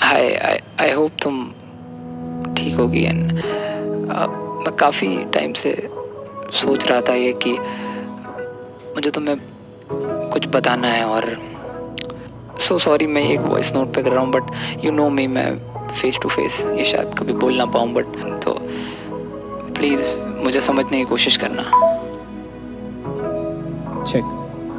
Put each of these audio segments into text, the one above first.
Hi, I hope तुम ठीक होगी। एंड मैं काफ़ी टाइम से सोच रहा था ये कि मुझे तुम्हें कुछ बताना है। और सो सॉरी, मैं एक वॉइस नोट पे कर रहा हूँ, बट यू नो मी, मैं फेस टू फेस ये शायद कभी बोल ना पाऊँ, बट तो प्लीज़ मुझे समझने की कोशिश करना। चेक।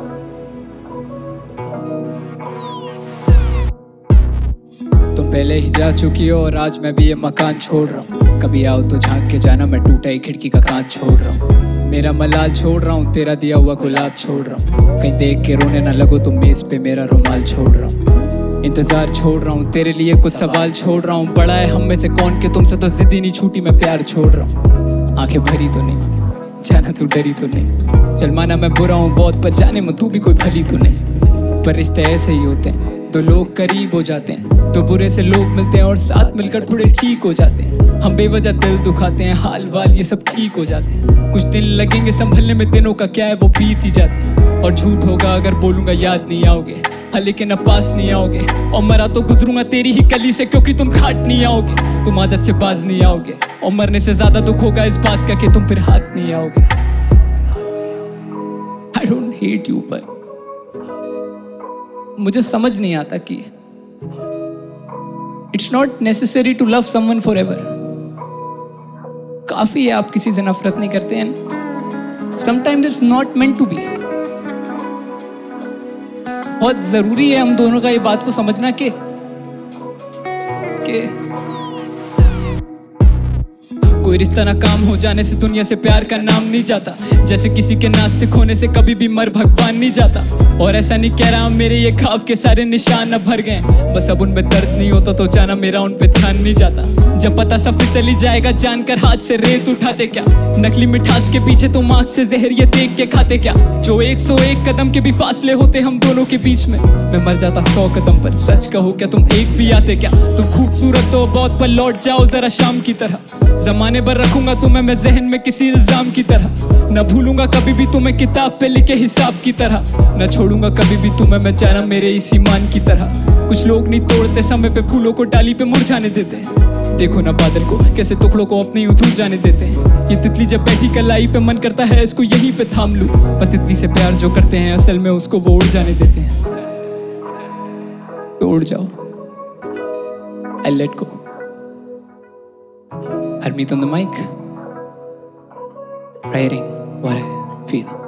तुम पहले ही जा चुकी हो और आज मैं भी ये मकान छोड़ रहा हूँ। कभी आओ तो झांक के जाना, मैं टूटा ही खिड़की का कांच छोड़ रहा हूँ। मेरा मलाल छोड़ रहा हूँ, तेरा दिया हुआ गुलाब छोड़ रहा हूँ। कहीं देख के रोने ना लगो तुम, मेज पे मेरा रुमाल छोड़ रहा हूँ। इंतजार छोड़ रहा हूँ, तेरे लिए कुछ सवाल छोड़ रहा हूँ। बड़ा है हम में से कौन के तुमसे तो जिद्दी नहीं छूटी, मैं प्यार छोड़ रहा हूँ। आंखें भरी तो नहीं, जाना तू डरी तो नहीं। चल माना मैं बुरा हूँ बहुत, पर जाने में तू भी कोई भली तो नहीं। पर रिश्ते ऐसे ही होते हैं, दो लोग करीब हो जाते हैं, तो बुरे से लोग मिलते हैं और साथ मिलकर थोड़े ठीक हो जाते हैं। हम बेवजह दिल दुखाते हैं, हाल वाल ये सब ठीक हो जाते हैं। कुछ दिन लगेंगे संभलने में, दिनों का क्या है वो बीत ही जाते हैं। और झूठ होगा अगर बोलूंगा याद नहीं आओगे, हाँ लेकिन अब पास नहीं आओगे। और मरा तो गुजरूंगा तेरी ही गली से, क्योंकि तुम खाट नहीं आओगे। तुम आदत से बाज नहीं आओगे, और मरने से ज्यादा दुख होगा इस बात का कि तुम फिर हाथ नहीं आओगे। आई डोंट हेट यू, पर मुझे समझ नहीं आता कि it's not necessary to love someone forever. काफी है आप किसी से नफरत नहीं करते हैं। Sometimes it's not meant to be. बहुत जरूरी है हम दोनों का ये बात को समझना कि कोई रिश्ता ना काम हो जाने से दुनिया से प्यार का नाम नहीं जाता। जैसे किसी के नास्तिक होने से कभी भी मर भगवान नहीं जाता। और ऐसा नहीं कह रहा मेरे ये ख्वाब के सारे निशान अब भर गए, बस अब उनमें दर्द नहीं होता तो जाना मेरा उन पे ध्यान नहीं जाता। जब पता सब फिसल ही जाएगा जानकर हाथ से रेत उठाते क्या, नकली मिठास के पीछे तुम आँख से जहर ये देख के खाते क्या। जो 101 कदम के भी फासले होते हम दोनों के बीच में, मैं मर जाता 100 कदम पर। सच कहो क्या तुम एक भी आते क्या? तुम खूबसूरत तो बहुत, पर लौट जाओ जरा शाम की तरह। जमाने भर रखूंगा तुम्हें मैं जहन में किसी इल्जाम की तरह। न भूलूंगा कभी भी तुम्हें किताब पे लिखे हिसाब की तरह। न छोड़ूंगा कभी भी तुम्हें मैं जाना मेरे इस ईमान की तरह। कुछ लोग नहीं तोड़ते समय पे फूलों को डाली पे मुरझाने देते हैं। देखो ना बादल को कैसे टुकड़ों को अपनी दूर जाने देते हैं। ये तितली जब बैठी कलाई पे मन करता है इसको यहीं पे थाम लूं, पर तितली से प्यार जो करते हैं असल में उसको वो उड़ जाने देते हैं। तो उड़ जाओ, I let go. Harmeet on the mic, writing what I feel.